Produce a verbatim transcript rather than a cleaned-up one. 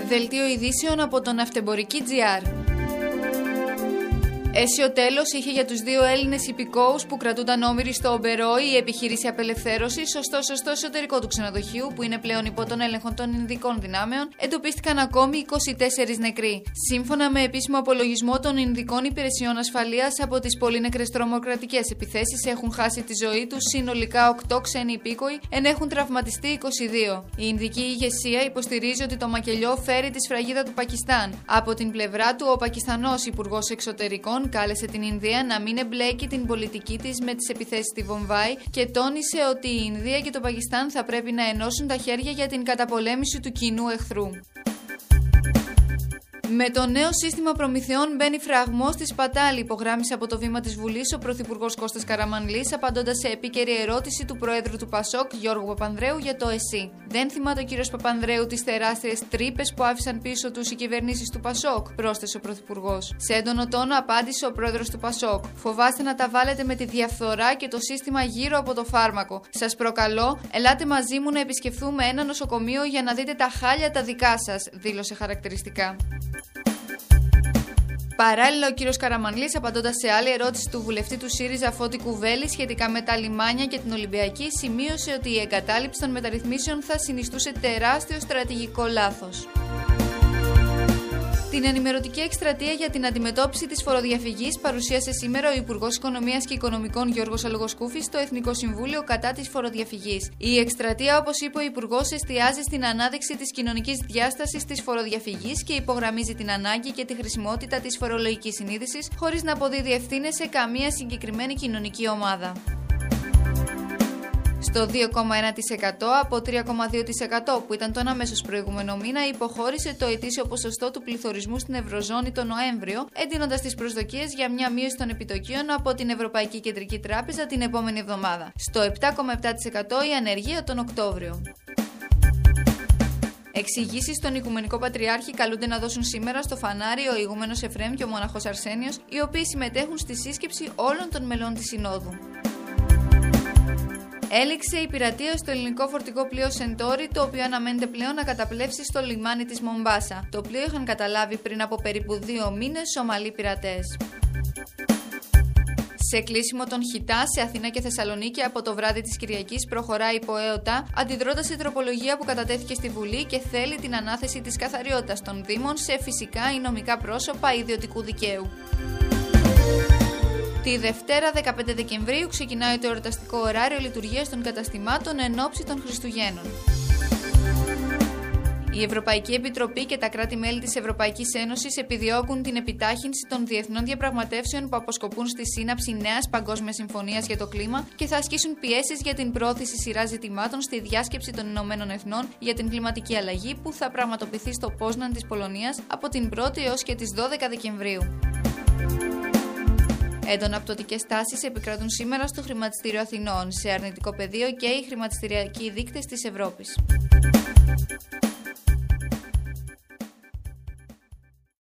Δελτίο ειδήσεων από το Ναυτεμπορική τζι αρ. Αίσιο τέλος είχε για τους δύο Έλληνες υπηκόους που κρατούνταν όμηροι στο Ομπερόι η επιχείρηση απελευθέρωσης, ωστόσο στο εσωτερικό του ξενοδοχείου, που είναι πλέον υπό τον έλεγχο των Ινδικών δυνάμεων, εντοπίστηκαν ακόμη είκοσι τέσσερις νεκροί. Σύμφωνα με επίσημο απολογισμό των Ινδικών υπηρεσιών ασφαλείας, από τις πολύ νεκρές τρομοκρατικές επιθέσεις έχουν χάσει τη ζωή τους συνολικά οκτώ ξένοι υπήκοοι, ενώ έχουν τραυματιστεί είκοσι δύο. Η Ινδική ηγεσία υποστηρίζει ότι το μακελιό φέρει τη σφραγίδα του Πακιστάν. Από την πλευρά του, ο Πακιστανός Υπουργός Εξωτερικών κάλεσε την Ινδία να μην εμπλέκει την πολιτική της με τις επιθέσεις στη Βομβάη και τόνισε ότι η Ινδία και το Πακιστάν θα πρέπει να ενώσουν τα χέρια για την καταπολέμηση του κοινού εχθρού. Με το νέο σύστημα προμηθειών μπαίνει φραγμό στη σπατάλη, υπογράμμισε από το βήμα της Βουλής ο Πρωθυπουργός Κώστας Καραμανλής, απαντώντας σε επίκαιρη ερώτηση του Προέδρου του Πασόκ, Γιώργου Παπανδρέου, για το ΕΣΥ. Δεν θυμάται ο κύριος Παπανδρέου τις τεράστιες τρύπες που άφησαν πίσω τους οι κυβερνήσεις του Πασόκ, πρόσθεσε ο Πρωθυπουργός. Σε έντονο τόνο απάντησε ο Πρόεδρος του Πασόκ. Φοβάστε να τα βάλετε με τη διαφθορά και το σύστημα γύρω από το φάρμακο. Σας προκαλώ, ελάτε μαζί μου να επισκεφθούμε ένα νοσοκομείο για να δείτε τα χάλια τα δικά σας, δήλωσε χαρακτηριστικά. Παράλληλα, ο κύριος Καραμανλής, απαντώντας σε άλλη ερώτηση του βουλευτή του ΣΥΡΙΖΑ Φώτη Κουβέλη σχετικά με τα λιμάνια και την Ολυμπιακή, σημείωσε ότι η εγκατάλειψη των μεταρρυθμίσεων θα συνιστούσε τεράστιο στρατηγικό λάθος. Την ενημερωτική εκστρατεία για την αντιμετώπιση της φοροδιαφυγής παρουσίασε σήμερα ο Υπουργός Οικονομίας και Οικονομικών Γιώργος Αλογοσκούφης στο Εθνικό Συμβούλιο κατά της φοροδιαφυγής. Η εκστρατεία, όπως είπε ο Υπουργός, εστιάζει στην ανάδειξη της κοινωνικής διάστασης της φοροδιαφυγής και υπογραμμίζει την ανάγκη και τη χρησιμότητα της φορολογικής συνείδησης, χωρίς να αποδίδει ευθύνες σε καμία συγκεκριμένη κοινωνική ομάδα. Στο δύο κόμμα ένα τοις εκατό από τρία κόμμα δύο τοις εκατό που ήταν τον αμέσως προηγούμενο μήνα, υποχώρησε το ετήσιο ποσοστό του πληθωρισμού στην Ευρωζώνη τον Νοέμβριο, εντείνοντας τις προσδοκίες για μια μείωση των επιτοκίων από την Ευρωπαϊκή Κεντρική Τράπεζα την επόμενη εβδομάδα. Στο επτά κόμμα επτά τοις εκατό η ανεργία τον Οκτώβριο. Εξηγήσεις στον Οικουμενικό Πατριάρχη καλούνται να δώσουν σήμερα στο Φανάρι ο ηγούμενος Εφραίμ και ο μοναχός Αρσένιος, οι οποίοι συμμετέχουν στη σύσκεψη όλων των μελών της Συνόδου. Έληξε η πειρατεία στο ελληνικό φορτικό πλοίο Σεντόρι, το οποίο αναμένεται πλέον να καταπλέψει στο λιμάνι της Μομπάσα. Το πλοίο είχαν καταλάβει πριν από περίπου δύο μήνες Σομαλοί πειρατές. Σε κλείσιμο των Χιτά σε Αθήνα και Θεσσαλονίκη από το βράδυ της Κυριακής προχωράει υπό ΕΟΤΑ, αντιδρώντας σε τροπολογία που κατατέθηκε στη Βουλή και θέλει την ανάθεση της καθαριότητας των Δήμων σε φυσικά ή νομικά πρόσωπα ιδιωτικού δικαίου. Τη Δευτέρα δεκαπέντε Δεκεμβρίου ξεκινάει το εορταστικό ωράριο λειτουργίας των καταστημάτων εν ώψη των Χριστουγέννων. Η Ευρωπαϊκή Επιτροπή και τα κράτη-μέλη της Ευρωπαϊκής Ένωσης επιδιώκουν την επιτάχυνση των διεθνών διαπραγματεύσεων που αποσκοπούν στη σύναψη νέας παγκόσμιας συμφωνίας για το κλίμα και θα ασκήσουν πιέσεις για την πρόθεση σειράς ζητημάτων στη διάσκεψη των Ηνωμένων Εθνών για την κλιματική αλλαγή που θα πραγματοποιηθεί στο Πόσναν της Πολωνίας από την πρώτη έως και τις δώδεκα Δεκεμβρίου. Έντονα πτωτικές τάσεις επικρατούν σήμερα στο χρηματιστήριο Αθηνών, σε αρνητικό πεδίο και οι χρηματιστηριακοί δείκτες της Ευρώπης.